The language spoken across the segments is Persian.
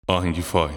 آهنگی فای.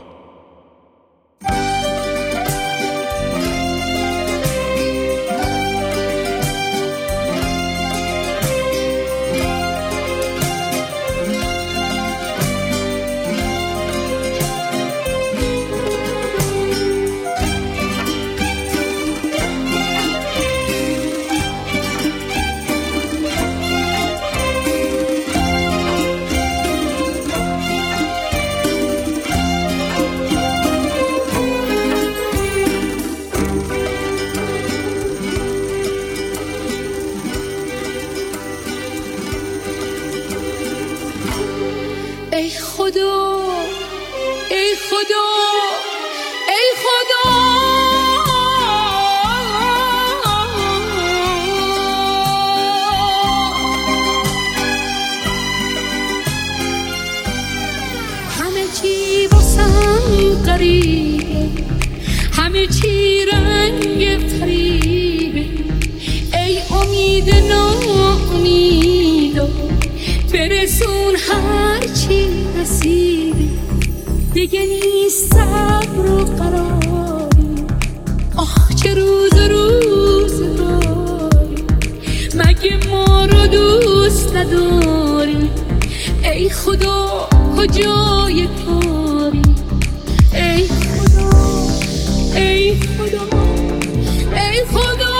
ای خدا ای خدا ای خدا همه چی واسم غریبه، همه چی رنگ فریبه. ای امید ناامیدا برسون هرچی نصیبه. دیگه نیست صبر و قراری، آخ چه روز داری. مگه ما رو دوست نداری؟ ای خدا کجای کاری؟ ای خدا ای خدا ای خدا.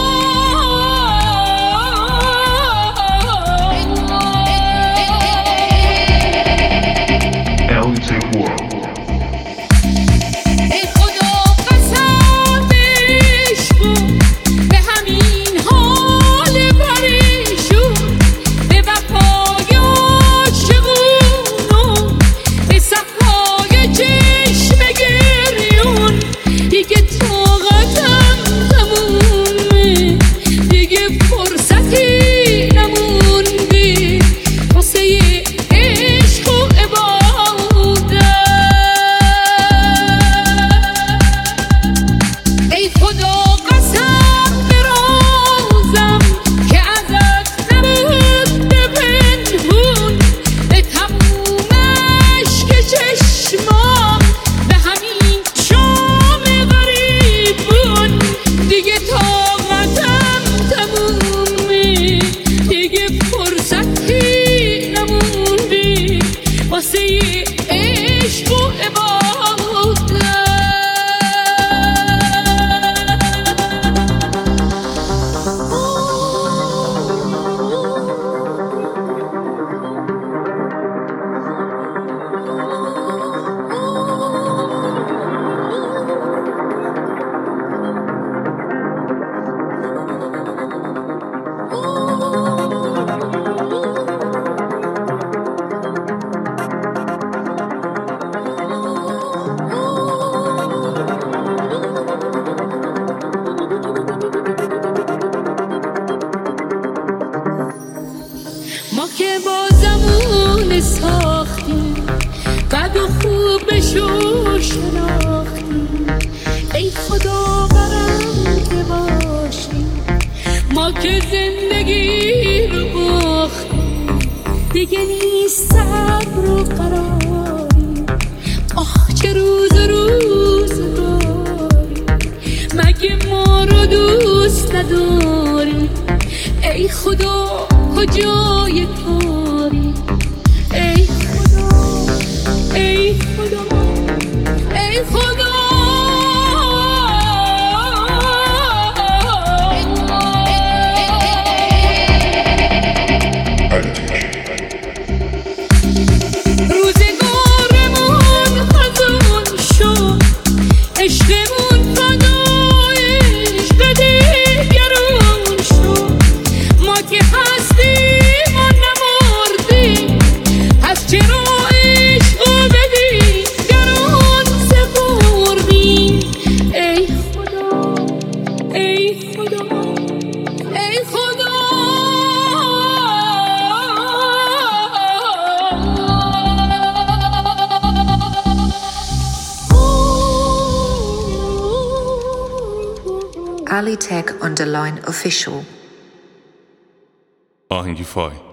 ما که با زمون ساختیم، بد و خوبشو شناختیم. ای خدا برنده باشیم، ما که زندگی رو باختیم. دیگه نیست صبر و قراری، آخ چه روز داری. مگه ما رو دوست نداری؟ ای خدا کجای کاری؟ ای خدا ای خدا ای خدا. روزگارمون خزون شد، عشقمون فدای عشق دیگرون شد. ما که هستیم و نمردیم، پس چرا عشقو به دیگران سپردیم؟ ای خدا ای خدا ای خدا. Ali Tech _ official. آهنگی فای.